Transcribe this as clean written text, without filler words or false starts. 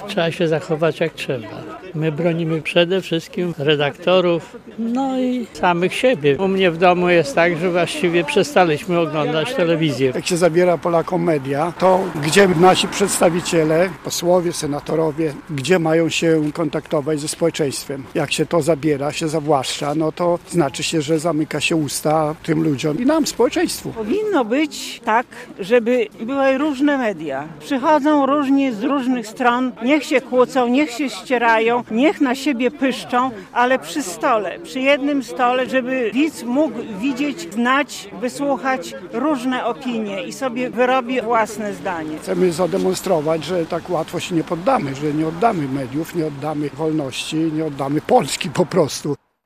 trzeba się zachować jak trzeba. My bronimy przede wszystkim redaktorów, no i samych siebie. U mnie w domu jest tak, że właściwie przestaliśmy oglądać telewizję. Jak się zabiera Polakom media, to gdzie nasi przedstawiciele, posłowie, senatorowie, gdzie mają się kontaktować ze społeczeństwem? Jak się to zabiera, się zawłaszcza, no to znaczy się, że zamyka się usta tym ludziom i nam, społeczeństwu. Powinno być tak, żeby były różne media. Przychodzą różni z różnych stron, niech się kłócą, niech się ścierają, niech na siebie pyszczą, ale przy stole, przy jednym stole, żeby widz mógł widzieć, znać, wysłuchać różne opinie i sobie wyrobi własne zdanie. Chcemy zademonstrować, że tak łatwo się nie poddamy, że nie oddamy mediów, nie oddamy wolności, nie oddamy Polski po prostu.